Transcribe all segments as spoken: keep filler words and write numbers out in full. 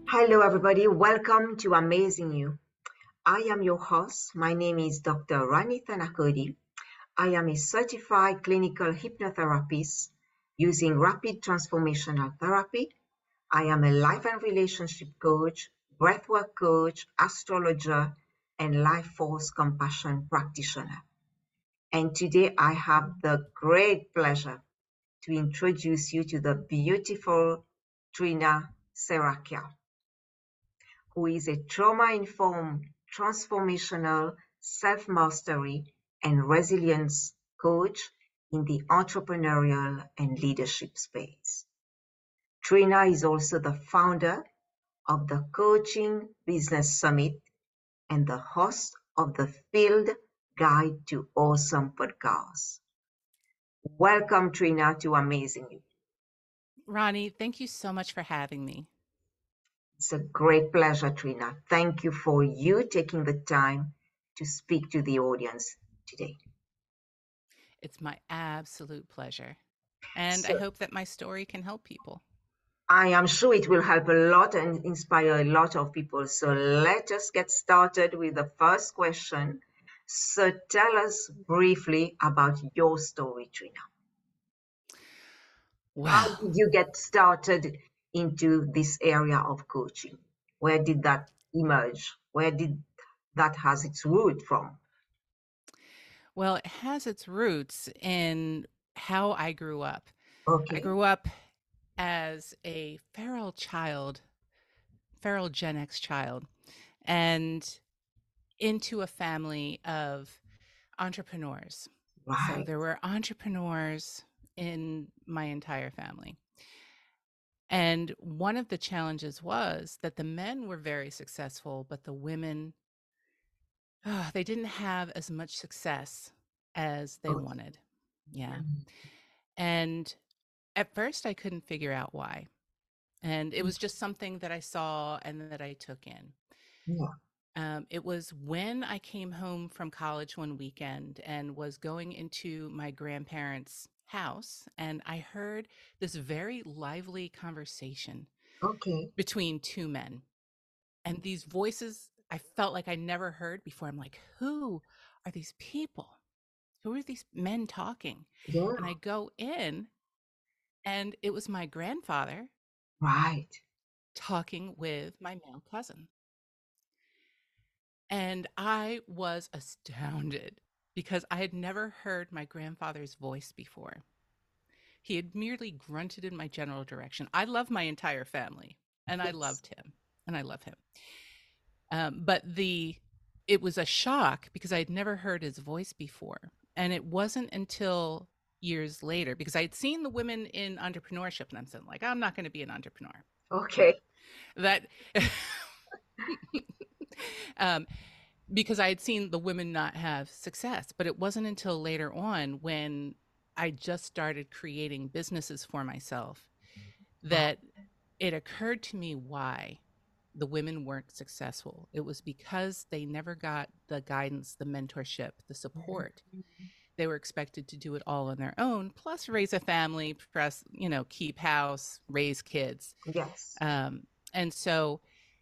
Hello, everybody. Welcome to Amazing You. I am your host. My name is Doctor Rani Thanakodi. I am a certified clinical hypnotherapist using rapid transformational therapy. I am a life and relationship coach, breathwork coach, astrologer, and life force compassion practitioner. And today I have the great pleasure to introduce you to the beautiful Trina Serakia, who is a trauma-informed, transformational, self-mastery, and resilience coach in the entrepreneurial and leadership space. Trina is also the founder of the Coaching Business Summit and the host of the Field Guide to Awesome podcast. Welcome, Trina, to Amazing You. Ronnie, thank you so much for having me. It's a great pleasure, Trina. Thank you for you taking the time to speak to the audience today. It's my absolute pleasure. And I So hope that my story can help people. I am sure it will help a lot and inspire a lot of people. So let us get started with the first question. So tell us briefly about your story, Trina. How Well, did you get started into this area of coaching? Where did that emerge? Where did that has its root from? well, it has its roots in how I grew up. I Okay. grew up as a feral child, feral Gen X child, and into a family of entrepreneurs. So Right. there were entrepreneurs in my entire family. And one of the challenges was that the men were very successful, but the women, ah, they didn't have as much success as they Okay. wanted. Yeah. Mhm. And at first, I couldn't figure out why. And it was just something that I saw and that I took in. Yeah. Um, it was when I came home from college one weekend and was going into my grandparents' house, and I heard this very lively conversation Okay. between two men. And these voices I felt like I never heard before. I'm like, who are these people? Who are these men talking? Yeah. And I go in, and it was my grandfather Right. talking with my male cousin. And I was astounded because I had never heard my grandfather's voice before. He had merely grunted in my general direction. I love my entire family, and I Yes. loved him, and I love him. Um, but the it was a shock because I had never heard his voice before. And it wasn't until years later, because I had seen the women in entrepreneurship, and I'm saying, like, I'm not going to be an entrepreneur. Okay. That um, because I had seen the women not have success. But it wasn't until later on when I just started creating businesses for myself Right. that it occurred to me why the women weren't successful. It was because they never got the guidance, the mentorship, the support. They were expected to do it all on their own, plus raise a family, plus, you know, keep house, raise kids. Yes. Um, and so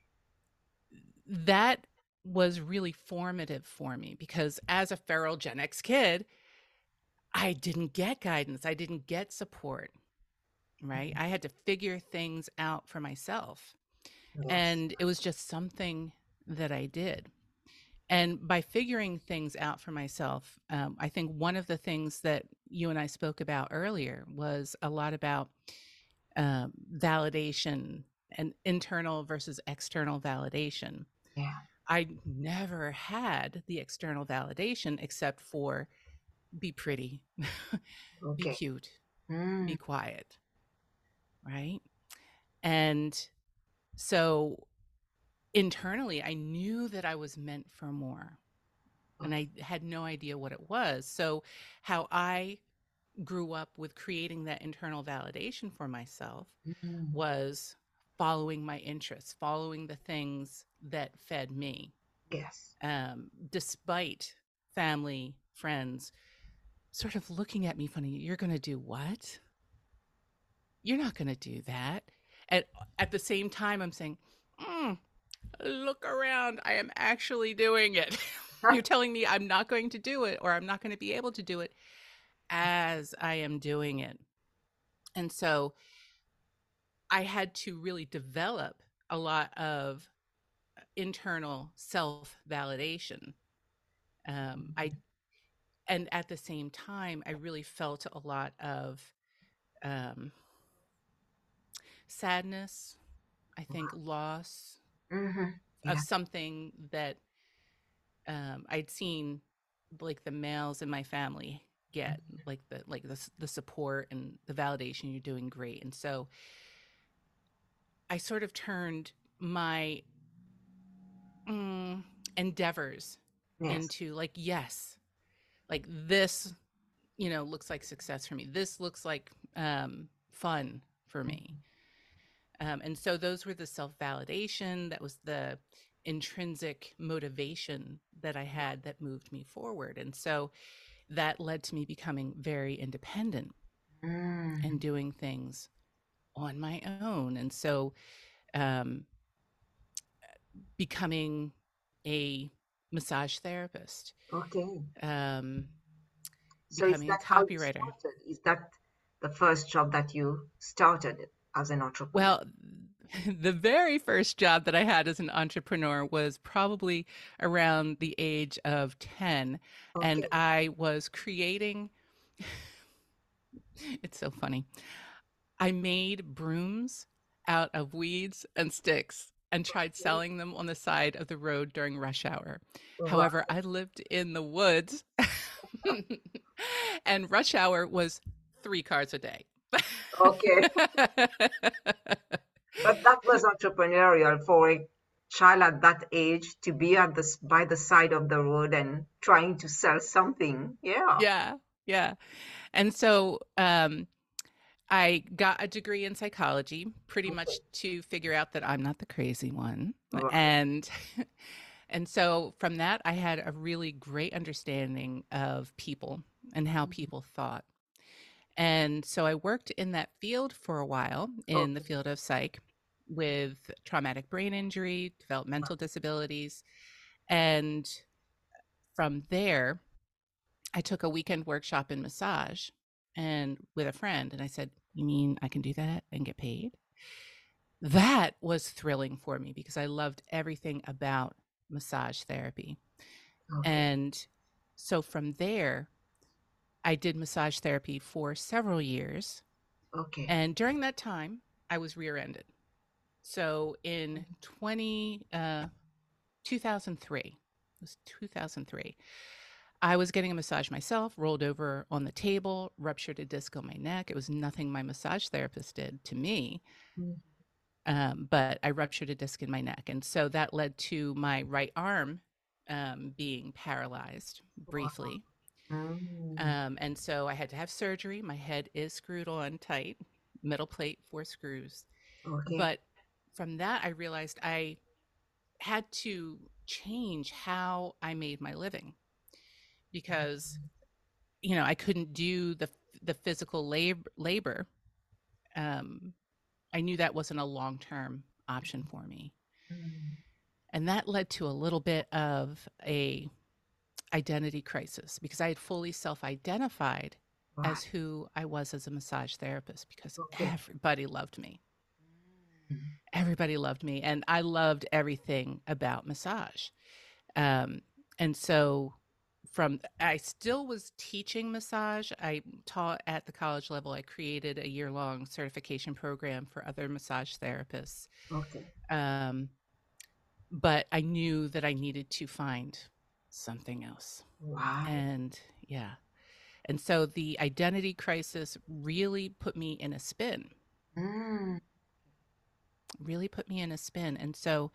that was really formative for me because as a feral Gen X kid, I didn't get guidance. I didn't get support, right? I had to figure things out for myself. Yes. And it was just something that I did. And by figuring things out for myself, um, I think one of the things that you and I spoke about earlier was a lot about um, validation and internal versus external validation. Yeah. I never had the external validation except for be pretty, be Okay. cute, be Mm. quiet, right? And so internally, I knew that I was meant for more. And Okay. I had no idea what it was. So, how I grew up with creating that internal validation for myself Mm. was following my interests, following the things that fed me, Yes. um, despite family, friends sort of looking at me funny. You're going to do what? You're not going to do that. At, at the same time, I'm saying, mm, look around. I am actually doing it. You're telling me I'm not going to do it, or I'm not going to be able to do it as I am doing it. And so I had to really develop a lot of internal self validation. Um, I and at the same time, I really felt a lot of um, sadness. I think loss Mm-hmm. of Yeah. something that um, I'd seen, like the males in my family get, like the like the the support and the validation. You're doing great, and so I sort of turned my mm, endeavors Yes. into like, yes, like this, you know, looks like success for me. This looks like um, fun for me. Um, and so those were the self validation. That was the intrinsic motivation that I had that moved me forward. And so that led to me becoming very independent Mm-hmm. and doing things on my own. And so um, becoming a massage therapist, Okay. um, So is becoming a that how you copywriter. started? Is that the first job that you started as an entrepreneur? Well, the very first job that I had as an entrepreneur was probably around the age of ten. And Okay. I was creating, it's so funny. I made brooms out of weeds and sticks and tried Okay. selling them on the side of the road during rush hour. Wow. However, I lived in the woods and rush hour was three cars a day. Okay. But that was entrepreneurial for a child at that age to be at this by the side of the road and trying to sell something. Yeah. Yeah, yeah. And so um, I got a degree in psychology pretty Okay. much to figure out that I'm not the crazy one. Right. And and so from that I had a really great understanding of people and how people thought. And so I worked in that field for a while in the Okay. field of psych with traumatic brain injury, developmental disabilities, and from there I took a weekend workshop in massage and with a friend, and I said, "You mean I can do that and get paid?" That was thrilling for me because I loved everything about massage therapy. Okay. And so from there, I did massage therapy for several years. Okay. And during that time, I was rear-ended. So in twenty, uh, two thousand three, it was two thousand three, I was getting a massage myself, rolled over on the table, ruptured a disc on my neck. It was nothing my massage therapist did to me, Mm. um, but I ruptured a disc in my neck. And so that led to my right arm um, being paralyzed Wow. briefly. Mm. Um, and so I had to have surgery. My head is screwed on tight, metal plate, four screws. Okay. But from that, I realized I had to change how I made my living because you know I couldn't do the the physical labor labor. Um, I knew that wasn't a long term option for me, Mm. and that led to a little bit of a identity crisis because I had fully self identified Right. as who I was as a massage therapist because Okay. everybody loved me. Mm. Everybody loved me, and I loved everything about massage. Um, and so from I still was teaching massage. I taught at the college level. I created a year-long certification program for other massage therapists. Okay. Um, but I knew that I needed to find something else. Wow. And yeah. And so the identity crisis really put me in a spin. Mm. Really put me in a spin. And so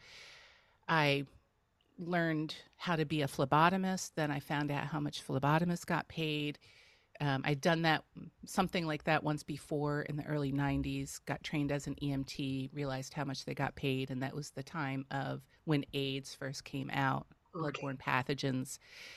I learned how to be a phlebotomist. Then I found out how much phlebotomists got paid. Um, I'd done that, something like that once before in the early nineties, got trained as an E M T, realized how much they got paid. And that was the time of when AIDS first came out, Okay. bloodborne pathogens.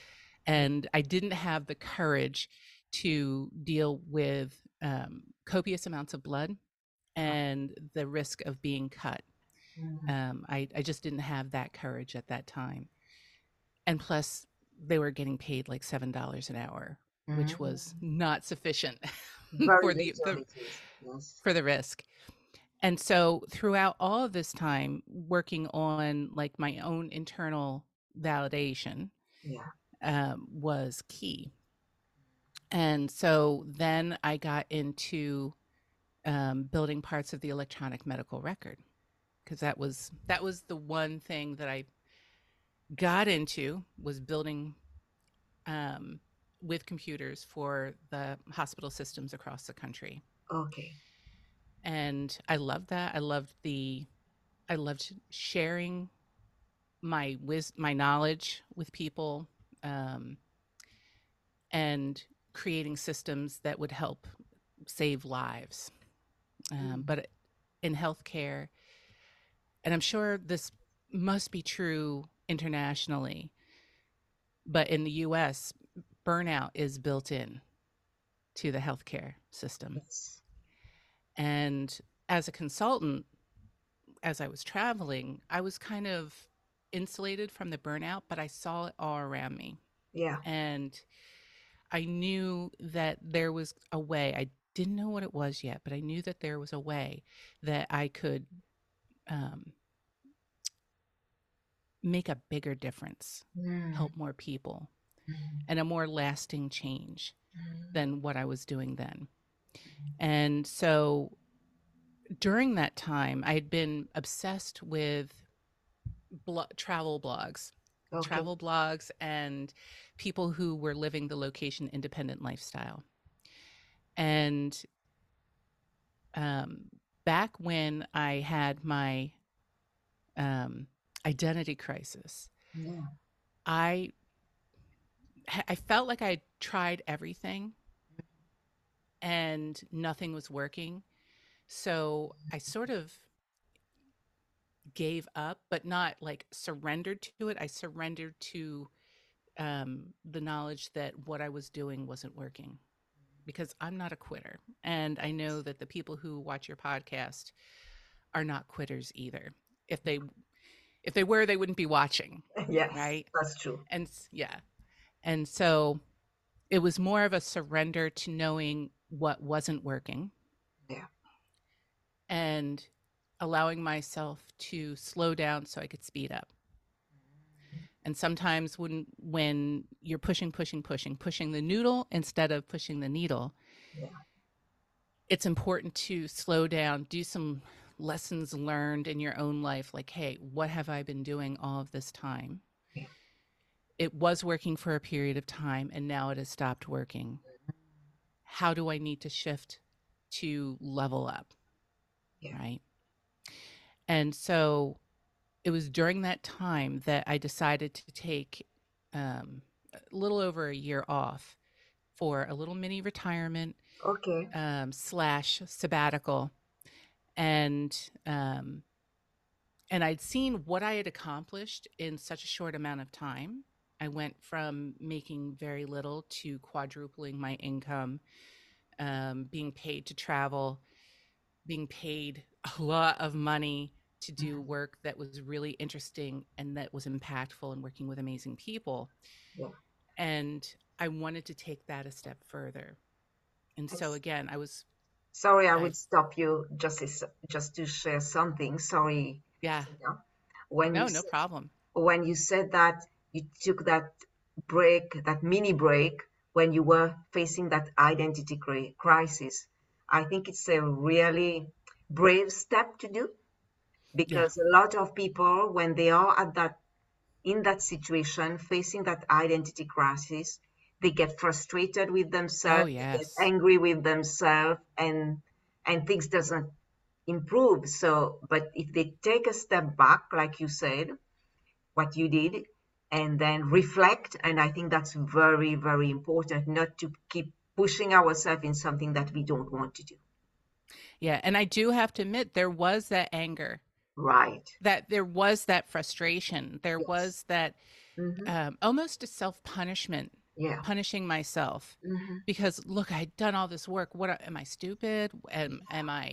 And I didn't have the courage to deal with um, copious amounts of blood and the risk of being cut. Mm-hmm. Um, I, I just didn't have that courage at that time. And plus, they were getting paid like seven dollars an hour, which was Mm-hmm. not sufficient Very for the, little the it is. Yes. for the risk. And so throughout all of this time working on like my own internal validation Yeah. um, was key. And so then I got into um, building parts of the electronic medical record, because that was that was the one thing that I got into, was building um, with computers for the hospital systems across the country. Okay. And I loved that. I loved the I loved sharing my wis- my knowledge with people, um, and creating systems that would help save lives. Um, Mm. but in healthcare, and I'm sure this must be true internationally, but in the U S, burnout is built in to the healthcare system. Yes. And as a consultant, as I was traveling, I was kind of insulated from the burnout, but I saw it all around me. Yeah. And I knew that there was a way. I didn't know what it was yet, but I knew that there was a way that I could um, make a bigger difference, Mm. help more people, Mm. and a more lasting change Mm. than what I was doing then. And so during that time, I had been obsessed with blo- travel blogs, Okay. travel blogs, and people who were living the location independent lifestyle. And um, back when I had my um, identity crisis, Yeah. I I felt like I tried everything and nothing was working. So I sort of gave up, but not like surrendered to it. I surrendered to um, the knowledge that what I was doing wasn't working, because I'm not a quitter. And I know that the people who watch your podcast are not quitters either. If they if they were, they wouldn't be watching, Yes, right? that's true. And yeah. And so it was more of a surrender to knowing what wasn't working Yeah. and allowing myself to slow down so I could speed up. And sometimes when when you're pushing, pushing, pushing, pushing the noodle instead of pushing the needle, Yeah. it's important to slow down, do some lessons learned in your own life. Like, hey, what have I been doing all of this time? Yeah. It was working for a period of time and now it has stopped working. How do I need to shift to level up? Yeah. Right. And so it was during that time that I decided to take um, a little over a year off for a little mini retirement Okay. um, slash sabbatical. And um, and I'd seen what I had accomplished in such a short amount of time. I went from making very little to quadrupling my income, um, being paid to travel, being paid a lot of money to do Mhm. work that was really interesting and that was impactful, and working with amazing people. Yeah. And I wanted to take that a step further. And so Yes. again, I was, Sorry, I I, would stop you just as, just to share something. Sorry, yeah, Tina. When you no, no said, problem. when you said that you took that break, that mini break, when you were facing that identity cri- crisis, I think it's a really brave step to do, Yeah. because a lot of people, when they are at that in that situation, facing that identity crisis, they get frustrated with Oh, themselves, they get yes. angry with themselves, and and things doesn't improve. So, but if they take a step back, like you said, what you did, and then reflect, and I think that's very, very important, not to keep pushing ourselves in something that we don't want to do. Yeah. And I do have to admit, there was that anger, Right. that there was that frustration, there Yes. was that Mm-hmm. um, almost a self punishment, Yeah. punishing myself Mm-hmm. because look, I'd done all this work. What am I, stupid? Am, Yeah. am I?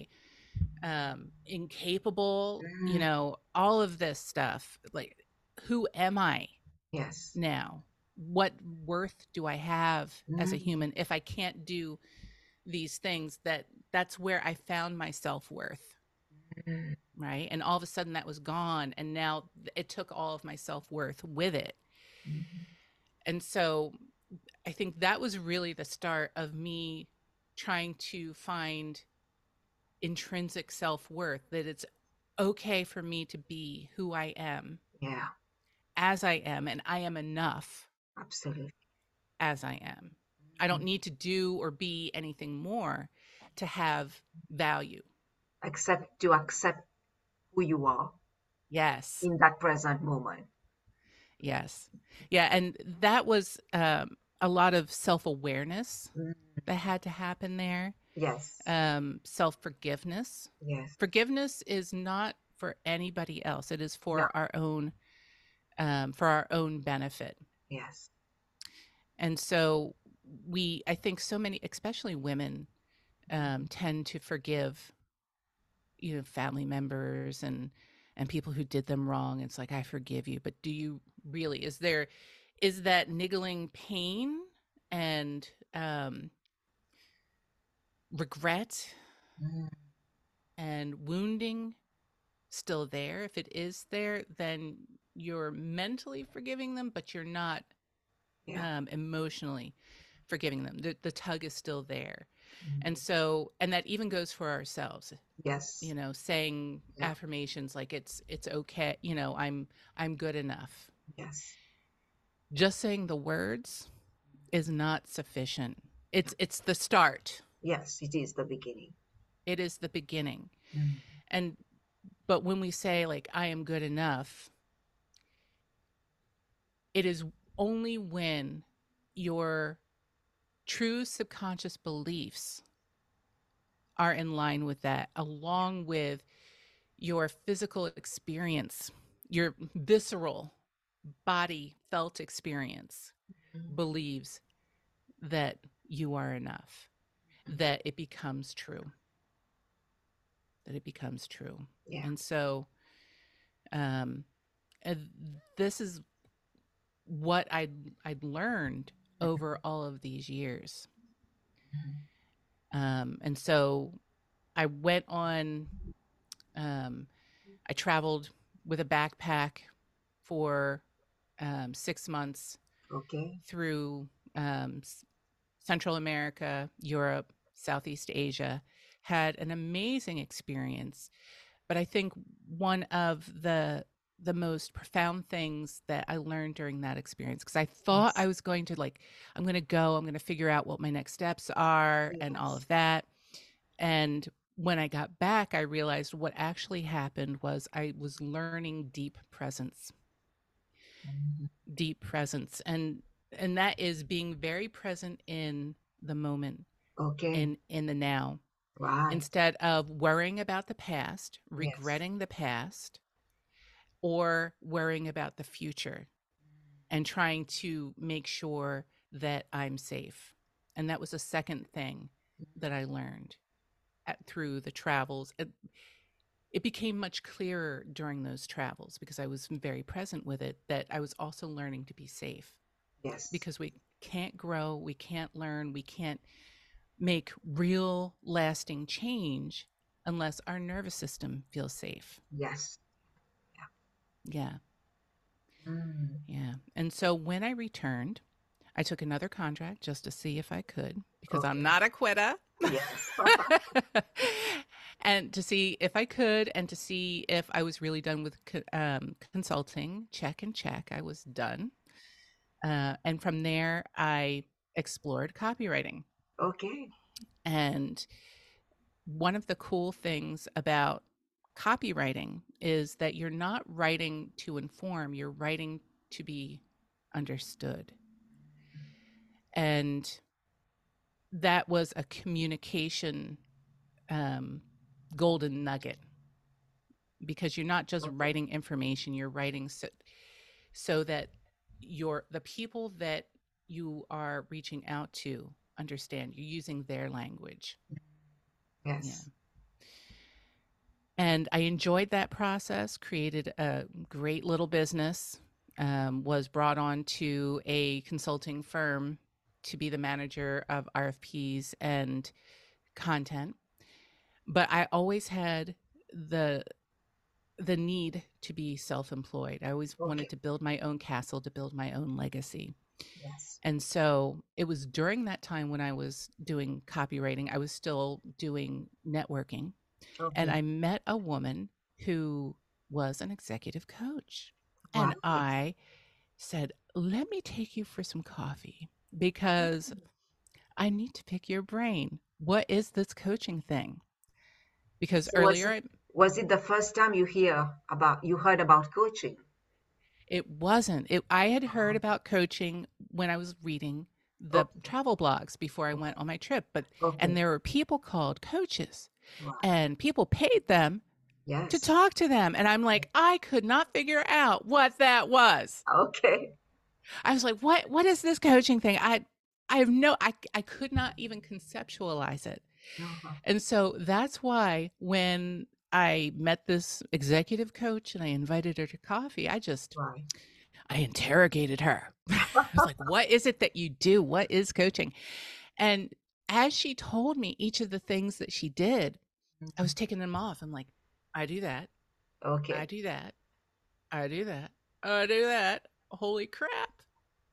um, incapable, you Mm, know, all of this stuff. Like, who am I yes. now? What worth do I have as a Mm, human if I can't do these things? That that's where I found my self-worth, mm, right? And all of a sudden that was gone, and now it took all of my self-worth with it. mm, And so I think that was really the start of me trying to find intrinsic self-worth, that it's okay for me to be who I am yeah, as I am, and I am enough absolutely. as I am. I don't Mm. need to do or be anything more to have value. Accept to accept who you are Yes. in that present moment. Yes. Yeah, and that was um, a lot of self-awareness Mm, that had to happen there. yes, Um, self-forgiveness. yes, Forgiveness is not for anybody else. It is no, for our own um, for our own benefit. yes, And so we, I think so many, especially women, um, tend to forgive, you know, family members and and people who did them wrong. It's like, I forgive you, but do you really? Is there is that niggling pain and um, regret mm, and wounding still there? If it is there, then you're mentally forgiving them, but you're not yeah, um, emotionally forgiving them. The, the tug is still there. And mm, so, and that even goes for ourselves, you yes, know, saying yeah, affirmations like it's, it's okay. You know, I'm, I'm good enough. yes, Just saying the words is not sufficient. It's, it's the start. yes, it is the beginning. It is the beginning. Mm, And, but when we say like, I am good enough, it is only when your true subconscious beliefs are in line with that, along with your physical experience, your visceral body felt experience mm, believes that you are enough, that it becomes true, that it becomes true. yeah, And so um, and this is what I'd, I'd learned over all of these years. mm, Um, and so I went on, um, I traveled with a backpack for um, six months okay, through um, Central America, Europe, Southeast Asia, had an amazing experience. But I think one of the the most profound things that I learned during that experience, because I thought I yes, was going to like, I'm going to go, I'm going to figure out what my next steps are and all yes, of that. And when I got back, I realized what actually happened was I was learning deep presence, mm, deep presence. And and that is being very present in the moment, okay, in in the now, right, instead of worrying about the past, yes, regretting the past, or worrying about the future and trying to make sure that I'm safe. And that was a second thing that I learned at, through the travels. It, it became much clearer during those travels because I was very present with it, that I was also learning to be safe, yes, because we can't grow, we can't learn, we can't make real lasting change unless our nervous system feels safe. yes, Yeah. yeah, mm, Yeah. And so when I returned, I took another contract just to see if I could, because I'm okay, not a quitter. yes, And to see if I could, and to see if I was really done with co- um, consulting. Check and check. I was done. Uh, and from there, I explored copywriting. okay, And one of the cool things about copywriting is that you're not writing to inform, you're writing to be understood. And that was a communication um, golden nugget, because you're not just okay, writing information, you're writing so, so that your the people that you are reaching out to understand. You're using their language. Yeah. yes, And I enjoyed that process, created a great little business, um, was brought on to a consulting firm to be the manager of R F Ps and content. But I always had the the need to be self-employed. I always wanted Okay. to build my own castle, to build my own legacy. Yes. And so it was during that time when I was doing copywriting, I was still doing networking. And Okay. I met a woman who was an executive coach. And Right. I said, let me take you for some coffee because I need to pick your brain. What is this coaching thing? Because So was earlier it I, was it the first time you hear about you heard about coaching? it wasn't. It, I had heard Oh, about coaching when I was reading the okay. travel blogs before I went on my trip, but and Okay. there were people called coaches Right. and people paid them to Yes. talk to them. And I'm like, I could not figure out what that was. Okay. I was like, what what is this coaching thing? I I have no I I could not even conceptualize it. Uh-huh. And so that's why when I met this executive coach and I invited her to coffee, I just Right. I interrogated her. I was like, what is it that you do? What is coaching? And as she told me each of the things that she did, I was Mhm. taking them off. I'm like, I do that. I Okay. do that. I do that. I do that. Holy crap.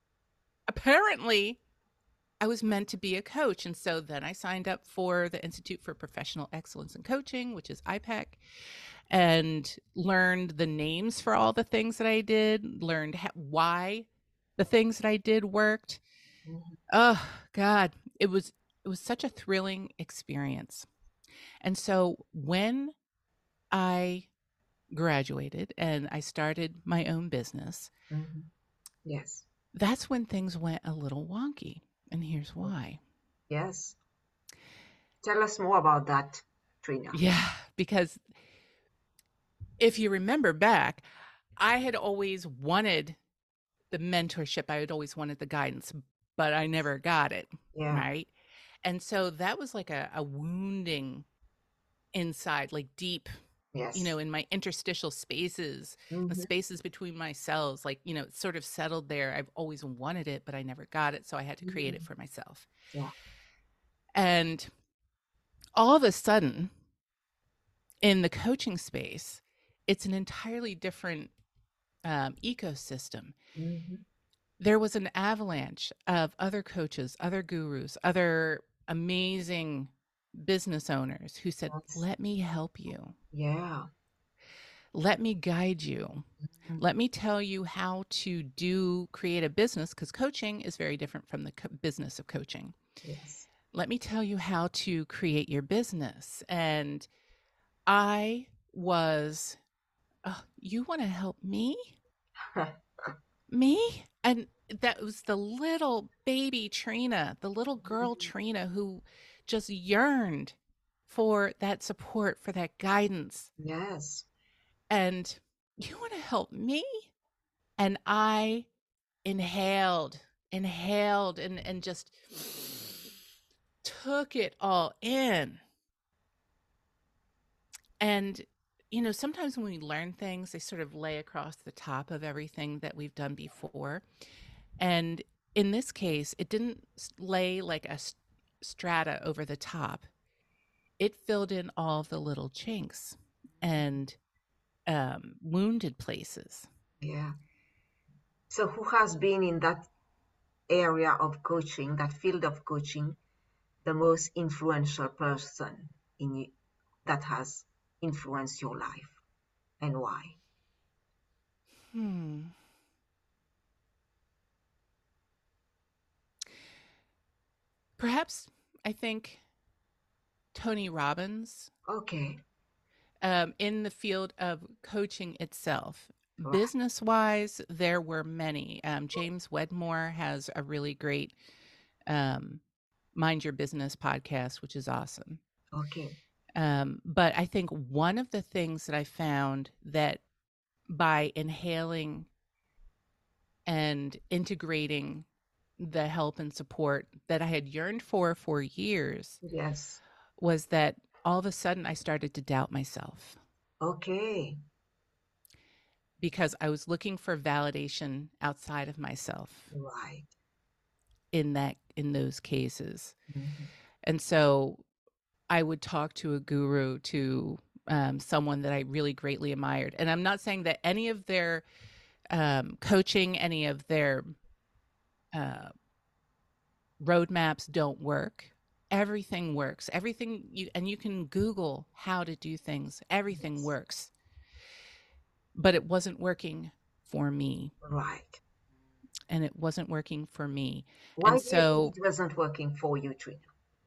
Apparently, I was meant to be a coach. And so then I signed up for the Institute for Professional Excellence in Coaching, which is I PEC, and learned the names for all the things that I did, learned ha- why the things that I did worked. Mhm. Oh, God, it was it was such a thrilling experience. And so when I graduated and I started my own business, Mhm. Yes. that's when things went a little wonky. And here's Okay. why. Yes. Tell us more about that, Trina. Yeah, because if you remember back, I had always wanted the mentorship, I had always wanted the guidance, but I never got it, Yeah. right? And so that was like a, a wounding inside, like deep, you Yes. know, in my interstitial spaces, the Mm-hmm. spaces between my cells, like, you know, it's sort of settled there. I've always wanted it, but I never got it. So I had to create it Mm-hmm. for myself. Yeah. And all of a sudden, in the coaching space, it's an entirely different um, ecosystem. Mm-hmm. There was an avalanche of other coaches, other gurus, other amazing business owners who said, Yes. let me help you. Yeah. Let me guide you. Mm-hmm. Let me tell you how to do create a business because coaching is very different from the co- business of coaching. Yes. Let me tell you how to create your business. And I was, oh, you want to help me? Me? And that was the little baby Trina, the little girl Trina who just yearned for that support, for that guidance. Yes. And you want to help me? And I inhaled, inhaled, and, and just took it all in. And, you know, sometimes when we learn things, they sort of lay across the top of everything that we've done before. And in this case, it didn't lay like a strata over the top. It filled in all the little chinks and um, wounded places. Yeah. So who has been in that area of coaching, that field of coaching, the most influential person in you that has influenced your life and why? Hmm. Perhaps I think Tony Robbins Okay. um, in the field of coaching itself. Right. Business wise, there were many. Um, James Wedmore has a really great um, Mind Your Business podcast, which is awesome. Okay. Um, but I think one of the things that I found that by inhaling and integrating the help and support that I had yearned for for years Yes. was that all of a sudden I started to doubt myself. Okay. because I was looking for validation outside of myself Right. in that in those cases. Mm-hmm. And so I would talk to a guru, to um, someone that I really greatly admired. And I'm not saying that any of their um, coaching, any of their uh, roadmaps don't work. Everything works. Everything you, and you can Google how to do things. Everything Yes. works. But it wasn't working for me. Right. And it wasn't working for me. Why And do you think so it wasn't working for you, Trina?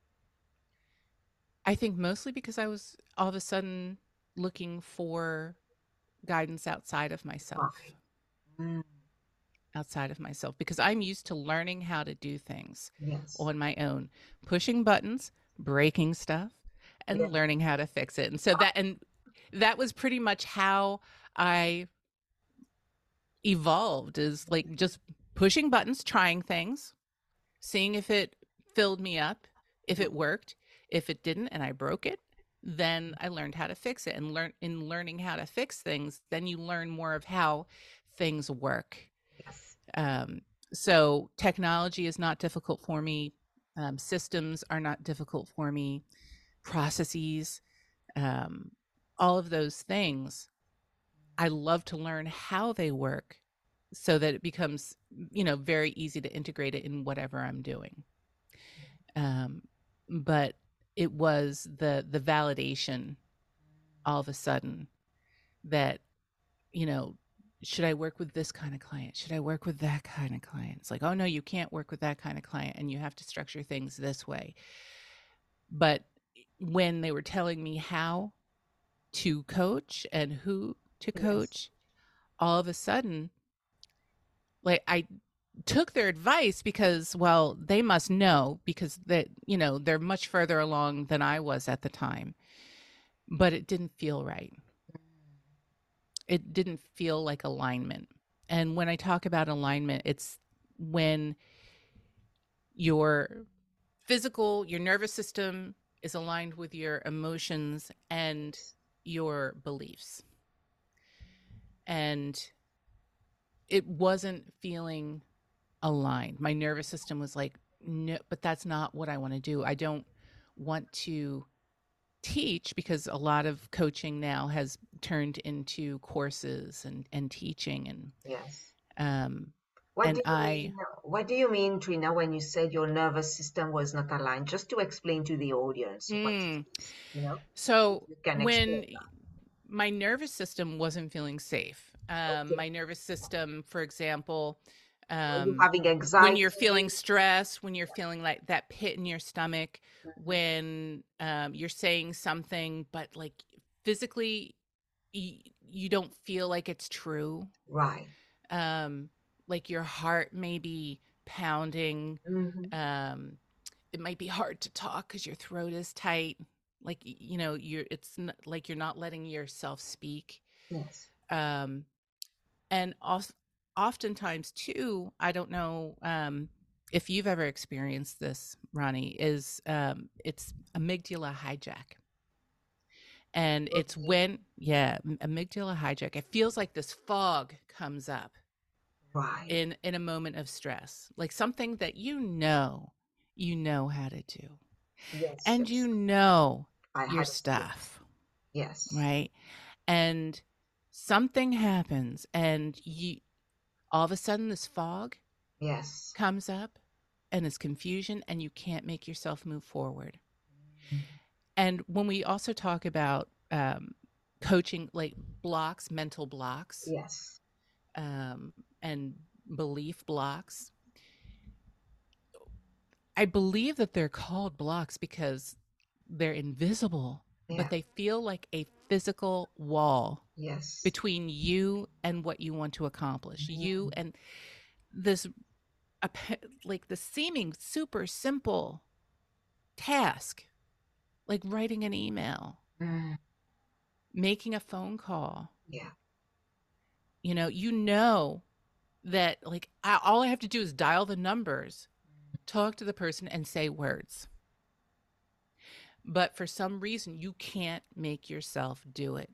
I think mostly because I was all of a sudden looking for guidance outside of myself. Right. Mm. outside of myself because I'm used to learning how to do things Yes. on my own, pushing buttons, breaking stuff, Yeah. and learning how to fix it. And so that and that was pretty much how I evolved, is like just pushing buttons, trying things, seeing if it filled me up, if it worked. If it didn't and I broke it, then I learned how to fix it. And learn in learning how to fix things, then you learn more of how things work. Yes. Um, so technology is not difficult for me. Um, systems are not difficult for me. Processes, um, all of those things, I love to learn how they work so that it becomes, you know, very easy to integrate it in whatever I'm doing. Um, but it was the the validation all of a sudden that, you know, should I work with this kind of client? Should I work with that kind of client? It's like, oh no, you can't work with that kind of client and you have to structure things this way. But when they were telling me how to coach and who to Yes. coach, all of a sudden, like I took their advice because, well, they must know because that, you know, they're much further along than I was at the time. But it didn't feel right. It didn't feel like alignment. And when I talk about alignment, it's when your physical, your nervous system is aligned with your emotions and your beliefs. And it wasn't feeling aligned. My nervous system was like, no, but that's not what I want to do. I don't want to teach, because a lot of coaching now has turned into courses and, and teaching and Yes. um What do and you I mean? What do you mean, Trina, when you said your nervous system was not aligned? Just to explain to the audience, what is mm, this? You know, if so you can when explain that. my nervous system wasn't feeling safe, um Okay. my nervous system, for example, Were you um having when you're anxiety? feeling stress, when you're feeling like that pit in your stomach, when um you're saying something but like physically y- you don't feel like it's true, Right. um like your heart may be pounding, Mm-hmm. um it might be hard to talk because your throat is tight, like y- you know you're it's n- like you're not letting yourself speak, Yes. um and also oftentimes too, I don't know um if you've ever experienced this, Ronnie, is um it's amygdala hijack. And it's Okay. when, yeah, m- amygdala hijack, it feels like this fog comes up Right. in in a moment of stress, like something that you know you know how to do, Yes. and you Yes. know I your had experience. stuff, Yes. right? And something happens and you, all of a sudden this fog Yes. comes up and this confusion and you can't make yourself move forward. Mhm. And when we also talk about um, coaching, like blocks, mental blocks, Yes. um, and belief blocks, I believe that they're called blocks because they're invisible, Yeah. but they feel like a physical wall Yes. between you and what you want to accomplish. You Mhm. and this, like the seeming super simple task, like writing an email, Mm. making a phone call. Yeah. You know, you know that like I, all I have to do is dial the numbers, talk to the person, and say words. But for some reason, you can't make yourself do it.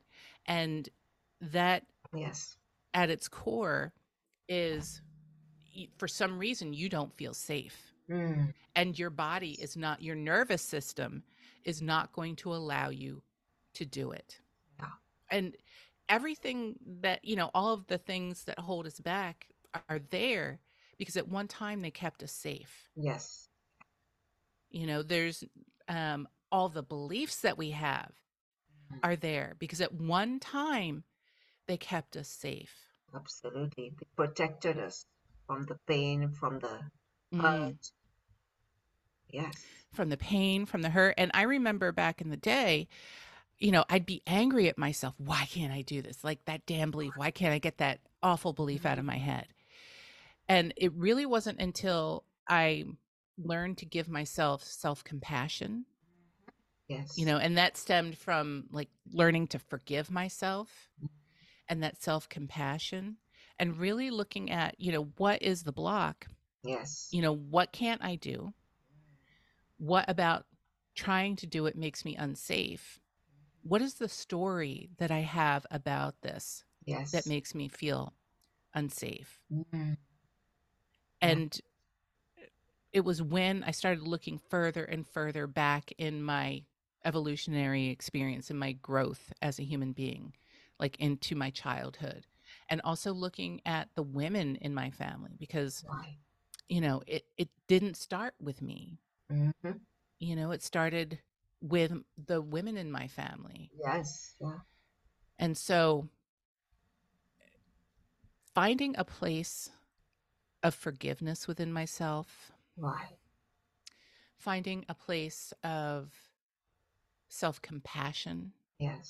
And that Yes. at its core is y- for some reason you don't feel safe. Mm. And your body is not, your nervous system is not going to allow you to do it. Yeah. And everything that, you know, all of the things that hold us back are there because at one time they kept us safe. Yes. You know, there's um, all the beliefs that we have Mm. are there because at one time they kept us safe. Absolutely. They protected us from the pain, from the Mm. hurt. Yes. From the pain, from the hurt. And I remember back in the day, you know, I'd be angry at myself. Why can't I do this? Like that damn belief. Why can't I get that awful belief out of my head? And it really wasn't until I learned to give myself self compassion, you Yes. know, and that stemmed from like learning to forgive myself and that self compassion and really looking at, you know, what is the block? Yes. You know, what can't I do? What about trying to do it makes me unsafe? What is the story that I have about this that Yes. makes me feel unsafe? Mm. Yeah. And it was when I started looking further and further back in my evolutionary experience and my growth as a human being, like into my childhood, and also looking at the women in my family because, Why? you know, it, it didn't start with me. Mm-hmm. You know, it started with the women in my family. Yes. Yeah. And so finding a place of forgiveness within myself, Why? finding a place of self compassion, Yes.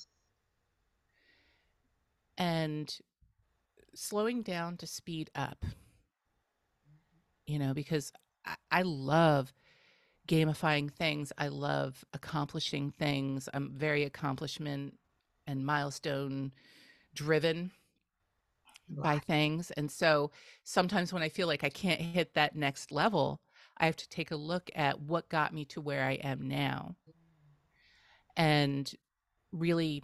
and slowing down to speed up, you know, because I, I love gamifying things. I love accomplishing things. I'm very accomplishment and milestone driven by Why? things. And so sometimes when I feel like I can't hit that next level, I have to take a look at what got me to where I am now and really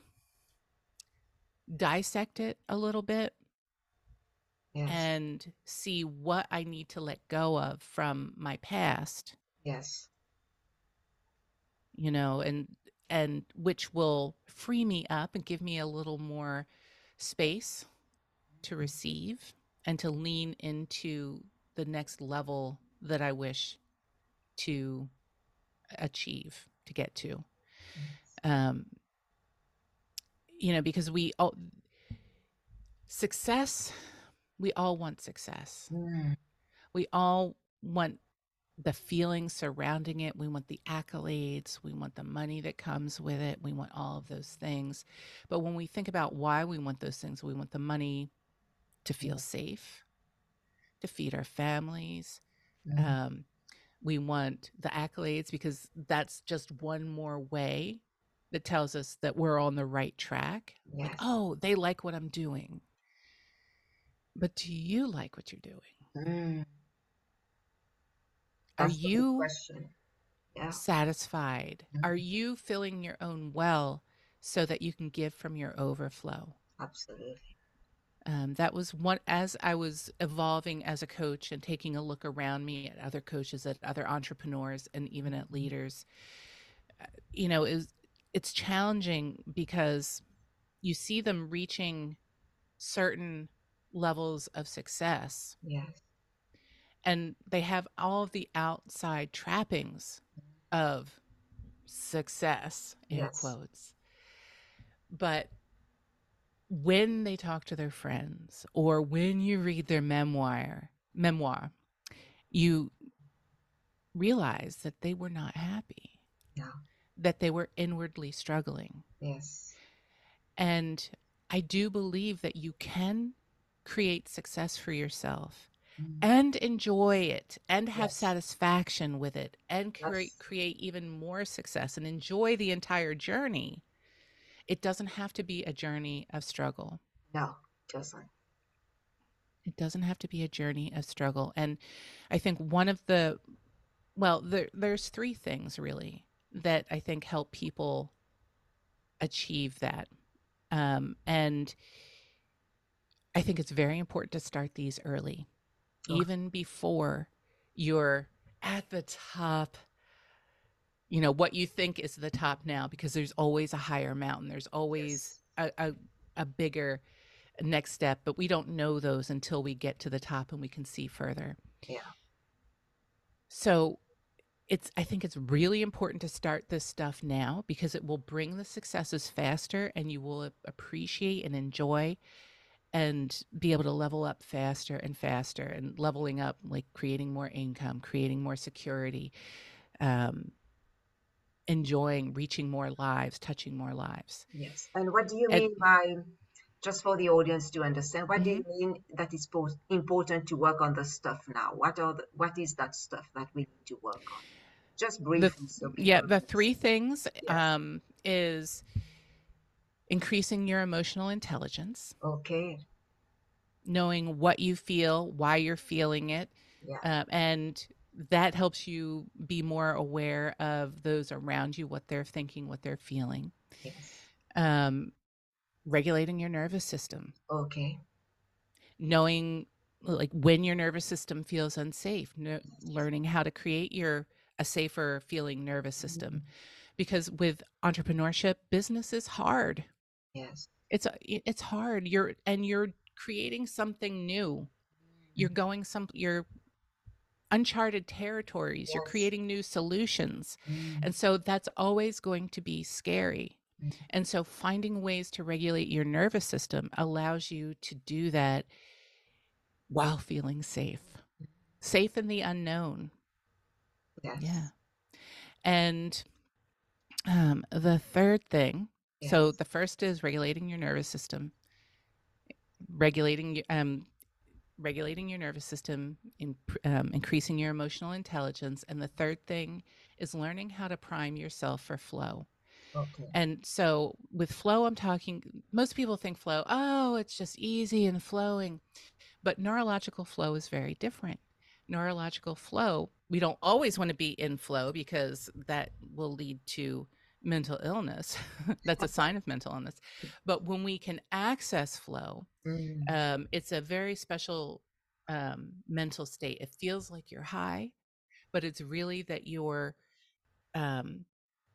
dissect it a little bit Yes. and see what I need to let go of from my past, Yes. you know, and and which will free me up and give me a little more space to receive and to lean into the next level that I wish to achieve, to get to. Yes. Um, you know, because we all success, we all want success. Mm. We all want the feeling surrounding it. We want the accolades. We want the money that comes with it. We want all of those things. But when we think about why we want those things, we want the money to feel Yes. safe, to feed our families. Mm. Um, we want the accolades because that's just one more way that tells us that we're on the right track. Like, Yes. oh, they like what I'm doing. But do you like what you're doing? Mm. Are That's the big you question. Yeah. satisfied? Are Mhm. you filling your own well so that you can give from your overflow? Absolutely. Um, that was one, as I was evolving as a coach and taking a look around me at other coaches, at other entrepreneurs, and even at Mhm. leaders. uh, You know, it was, it's challenging because you see them reaching certain levels of success Yes. and they have all of the outside trappings of success, air Yes. quotes. But when they talk to their friends or when you read their memoir, memoir, you realize that they were not happy, Yeah. that they were inwardly struggling. Yes. And I do believe that you can create success for yourself Mm. and enjoy it and have Yes. satisfaction with it and create That's create even more success and enjoy the entire journey. It doesn't have to be a journey of struggle. no, doesn't. It doesn't have to be a journey of struggle. And I think one of the, well, there, there's three things really that I think help people achieve that. Um, and I think it's very important to start these early, Okay. even before you're at the top, you know, what you think is the top now, because there's always a higher mountain. There's always Yes. a, a, a bigger next step, but we don't know those until we get to the top and we can see further. Yeah. So it's, I think it's really important to start this stuff now because it will bring the successes faster and you will appreciate and enjoy and be able to level up faster and faster, and leveling up, like creating more income, creating more security, um, enjoying, reaching more lives, touching more lives. Yes. And what do you And mean by, just for the audience to understand, what do mhm. you mean that it's po- important to work on the stuff now? What are the, what is that stuff that we need to work on? Just the briefly so yeah, people the understand. three things Yes. um, is increasing your emotional intelligence, Okay. knowing what you feel, why you're feeling it, Yeah. uh, and that helps you be more aware of those around you, what they're thinking, what they're feeling. Yes. Um, regulating your nervous system, Okay. knowing like when your nervous system feels unsafe, no, Yes. learning how to create your a safer feeling nervous Mhm. system, because with entrepreneurship, business is hard. Yes. It's a- it's hard. You're and you're creating something new. You're Mhm. going some you're uncharted territories. You're Yes. creating new solutions. Mhm. And so that's always going to be scary. Mhm. And so finding ways to regulate your nervous system allows you to do that while feeling safe. Safe in the unknown. Yeah. Yes. And um, the third thing, so Yes. the first is regulating your nervous system, regulating um, regulating your nervous system, in, um, increasing your emotional intelligence. And the third thing is learning how to prime yourself for flow. Okay. And so with flow, I'm talking, most people think flow, oh, it's just easy and flowing. But neurological flow is very different. Neurological flow, we don't always want to be in flow because that will lead to mental illness. That's a sign of mental illness. But when we can access flow, Mm. um, it's a very special um, mental state. It feels like you're high, but it's really that your um,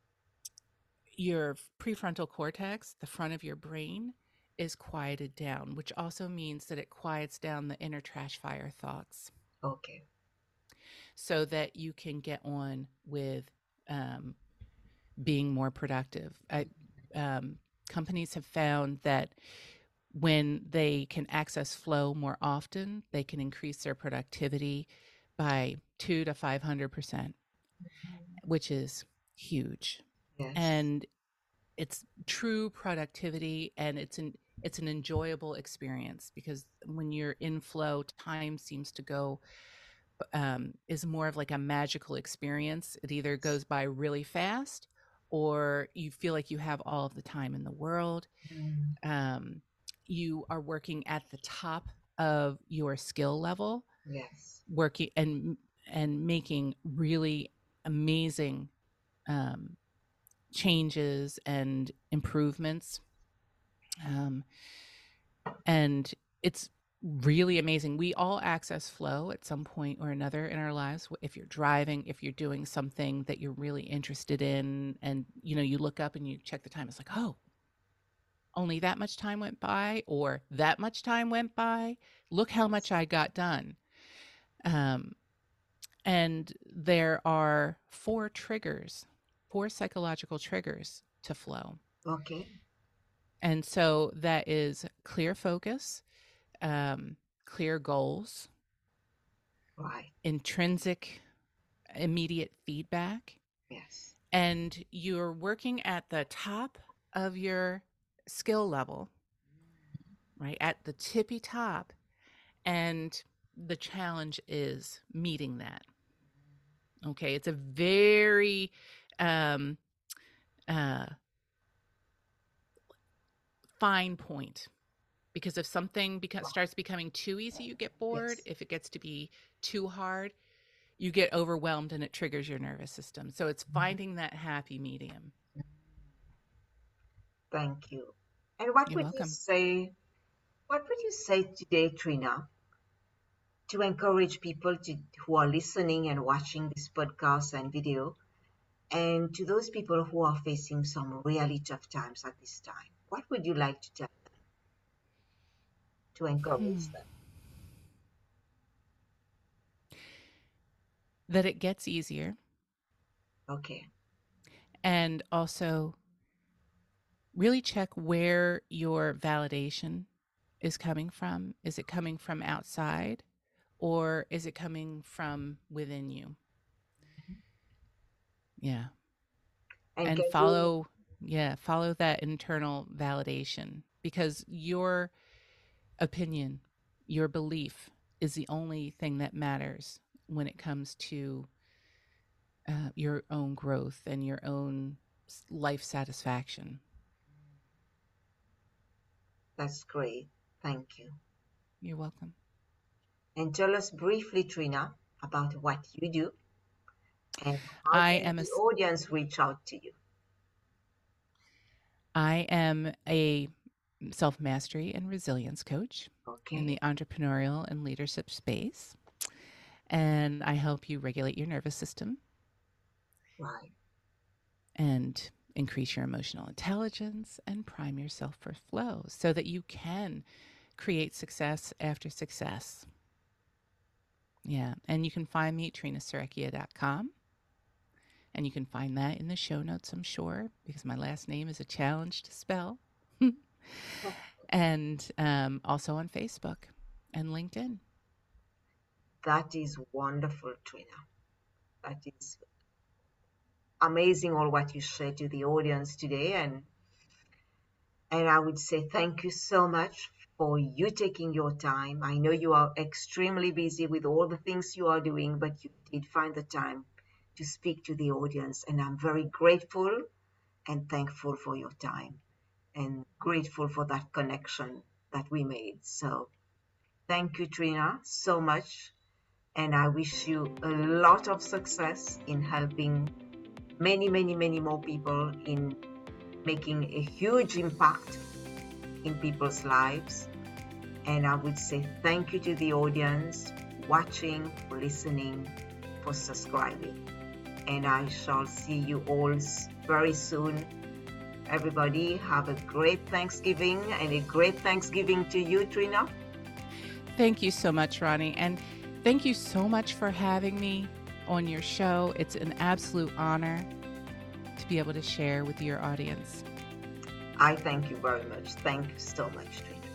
your prefrontal cortex, the front of your brain, is quieted down, which also means that it quiets down the inner trash fire thoughts Okay. so that you can get on with um, being more productive. I, um, companies have found that when they can access flow more often, they can increase their productivity by two to five hundred percent, Mhm. which is huge. Yes. And it's true productivity, and it's an it's an enjoyable experience because when you're in flow, time seems to go um, is more of like a magical experience. It either goes by really fast or you feel like you have all of the time in the world. Mm. Um, you are working at the top of your skill level, Yes. working and and making really amazing um, changes and improvements. Um, and it's really amazing. We all access flow at some point or another in our lives. If you're driving, if you're doing something that you're really interested in, and you know, you look up and you check the time, it's like, oh, only that much time went by, or that much time went by. Look how much I got done. Um, and there are four triggers, four psychological triggers to flow. Okay. And so that is clear focus, um, clear goals, Right. intrinsic immediate feedback, Yes. and you're working at the top of your skill level, right? At the tippy top. And the challenge is meeting that. Okay. It's a very um, uh, fine point because if something beca- Right. starts becoming too easy, you get bored. Yes. If it gets to be too hard, you get overwhelmed and it triggers your nervous system. So it's Mhm. finding that happy medium. Thank you. And what You're would you welcome. say, what would you say today, Trina, to encourage people to, who are listening and watching this podcast and video, and to those people who are facing some really tough times at this time? What would you like to tell them to Hmm. encourage them? That it gets easier, Okay. and also really check where your validation is coming from. Is it coming from outside, or is it coming from within you? Yeah. And And can you, follow, yeah, follow that internal validation, because your opinion, your belief is the only thing that matters when it comes to uh, your own growth and your own life satisfaction. that's great. Thank you. You're welcome. And tell us briefly, Trina, about what you do and how I can am a the audience reach out to you? I am a self mastery and resilience coach in Okay. the entrepreneurial and leadership space, and I help you regulate your nervous system Right. and increase your emotional intelligence and prime yourself for flow so that you can create success after success. Yeah. And you can find me at trina serecchia dot com. And you can find that in the show notes, I'm sure, because my last name is a challenge to spell. And um, also on Facebook and LinkedIn. That is wonderful, Trina. That is amazing all what you shared to the audience today. And and I would say thank you so much for you taking your time. I know you are extremely busy with all the things you are doing, but you did find the time to speak to the audience. And I'm very grateful and thankful for your time and grateful for that connection that we made. So thank you, Trina, so much. And I wish you a lot of success in helping many, many, many more people in making a huge impact in people's lives. And I would say thank you to the audience watching, for listening, for subscribing. And I shall see you all very soon. Everybody have a great Thanksgiving, and a great Thanksgiving to you, Trina. Thank you so much, Ronnie. And thank you so much for having me on your show. It's an absolute honor to be able to share with your audience. I thank you very much. Thank you so much, Trina.